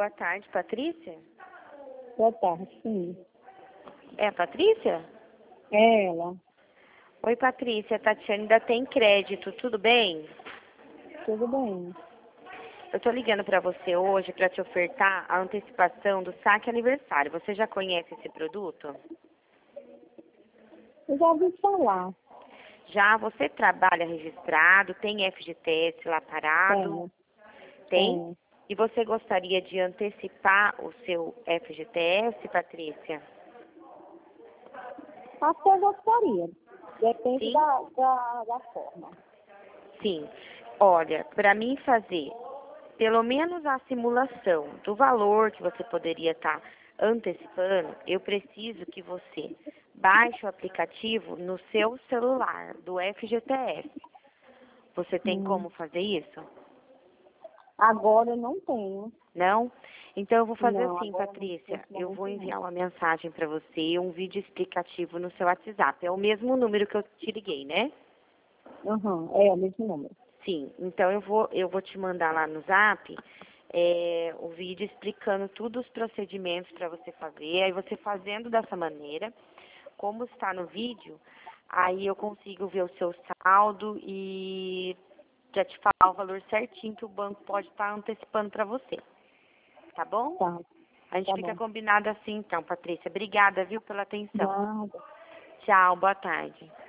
boa tarde, Patrícia? Boa tarde, sim. É a Patrícia? É ela. Oi, Patrícia, a Tatiane ainda tem crédito, tudo bem? Tudo bem. Eu tô ligando pra você hoje pra te ofertar a antecipação do saque aniversário. Você já conhece esse produto? Eu já ouvi falar. Já você trabalha registrado, tem FGTS lá parado? Tem? Tem. E você gostaria de antecipar o seu FGTS, Patrícia? Até eu gostaria. Depende Sim? da forma. Sim. Olha, para mim fazer pelo menos a simulação do valor que você poderia estar antecipando, eu preciso que você baixe o aplicativo no seu celular do FGTS. Você tem como fazer isso? Agora eu não tenho. Não? Então eu vou fazer Não, assim, agora Patrícia. nesse Eu vou momento não. enviar uma mensagem para você, um vídeo explicativo no seu WhatsApp. É o mesmo número que eu te liguei, né? É o mesmo número. Sim, então eu vou te mandar lá no Zap o vídeo explicando todos os procedimentos para você fazer. Aí você fazendo dessa maneira, como está no vídeo, aí eu consigo ver o seu saldo e já te falar o valor certinho que o banco pode estar antecipando para você. Tá bom? Tá. A gente Tá fica bom. combinado assim então, Patrícia. Obrigada, viu, pela atenção. Nada. Tchau, boa tarde.